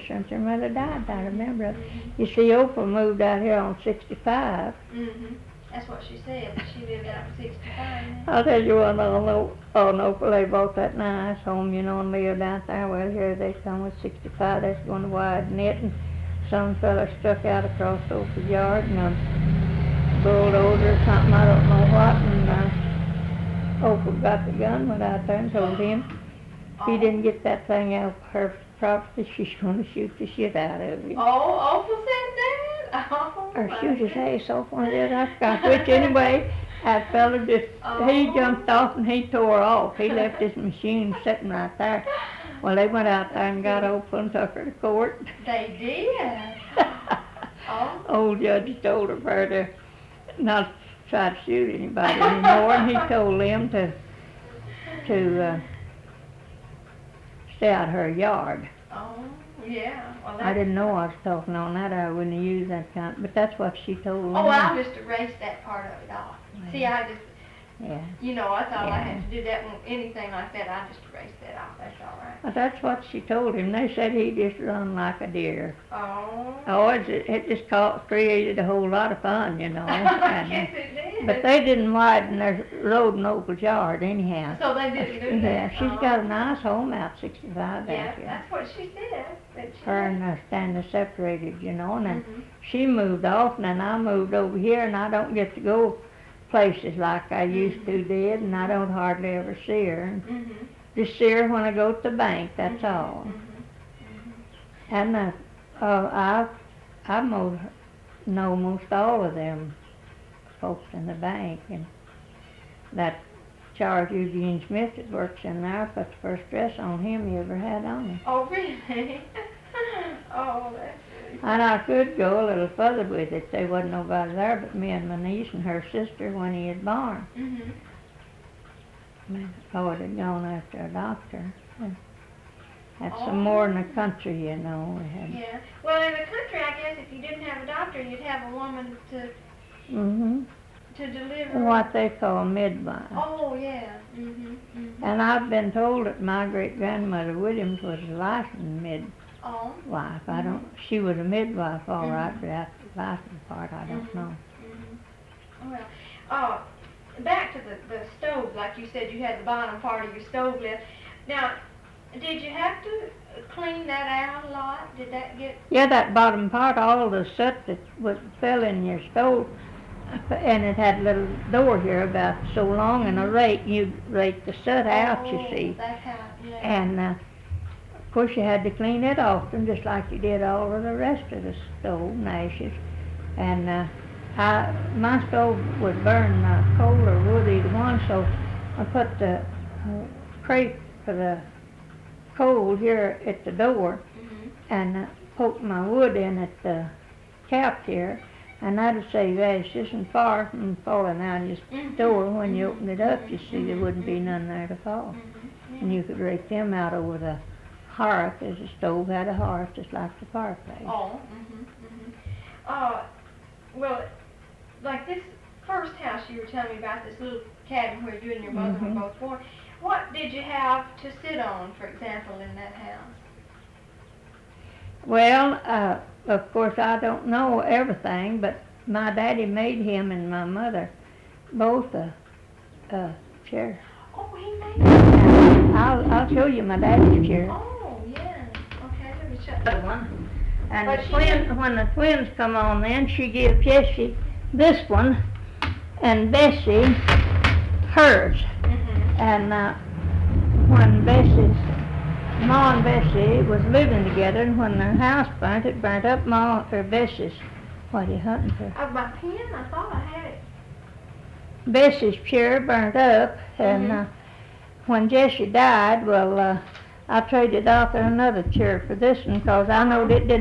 since her mother died, I remember it. You see, Opal moved out here on 65. That's what she said, that she lived out 65 now. I'll tell you what, on Opal, they bought that nice home, you know, and lived out there. Well, here they come with 65, that's going to widen it, and some fella stuck out across Opal's yard, and a bulldozer or something, I don't know what, and Opal got the gun, went out there and told him if he didn't get that thing out of her property, she's going to shoot the shit out of him. Oh, Opal said that? Oh, or shoot his ass off one of the other. I forgot which anyway. That fella just, he jumped off and he tore off. He left his machine sitting right there. Well, they went out there and got Opal and took her to court. They did? Old judge told her to not try to shoot anybody anymore, and he told them to stay out of her yard. Oh, yeah. Well, I didn't know I was talking on that. I wouldn't have used that kind, but that's what she told me. Oh, I just erased that part of it off. Yeah. See, I just, you know, that's all I had to do. That anything like that, I just erased that off. That's all right. Well, that's what she told him. They said he just run like a deer. Oh, it just created a whole lot of fun, you know. Yes, it did. But they didn't widen their road in Opal's yard anyhow. So they didn't do that? Yeah, she's got a nice home out 65 out here. Yeah, that's what she said. Her and Stanley separated, you know, and then she moved off, and then I moved over here, and I don't get to go places like I used to did, and I don't hardly ever see her. Just see her when I go to the bank, that's all. And I know most all of them folks in the bank, and that Charles Eugene Smith that works in there put the first dress on him you ever had on him. Oh, really? Oh, that's good. And I could go a little further with it. There wasn't nobody there but me and my niece and her sister when he had born. I would have gone after a doctor. That's some more in the country, you know. Yeah. Well, in the country, I guess if you didn't have a doctor, you'd have a woman to deliver. What they call a midwife. Oh, yeah. And I've been told that my great-grandmother Williams was a licensed midwife. She was a midwife, all right, but after the licensed part, I don't know. Well, back to the stove, like you said, you had the bottom part of your stove left. Now, did you have to clean that out a lot? Did that get... Yeah, that bottom part, all the soot that fell in your stove, and it had a little door here about so long, and a rake, you'd rake the soot out, you see. That's how, yeah. And, of course, you had to clean it often, just like you did all of the rest of the stove and ashes. And my stove was burning coal or wood, either one, so I put the crate for the coal here at the door and poked my wood in at the cap here, and that'd save ashes and far from falling out of your door. When you opened it up, you see there wouldn't be none there to fall. And you could rake them out over the hearth, as the stove had a hearth, just like the fireplace. Well, like this first house you were telling me about, this little cabin where you and your mother were both born, what did you have to sit on, for example, in that house? Well, of course, I don't know everything, but my daddy made him and my mother both a chair. Oh, he made it? I'll show you my daddy's chair. Oh, yeah. Okay, let me shut that one. And when the twins come on then, she gave Jessie this one, and Bessie hers. And when Ma and Bessie was living together, and when their house burnt, it burnt up Ma or Bessie's. What are you hunting for? My pen? I thought I had it. Bessie's chair burnt up, and when Jessie died, well, I traded Arthur another chair for this one, because I knowed it didn't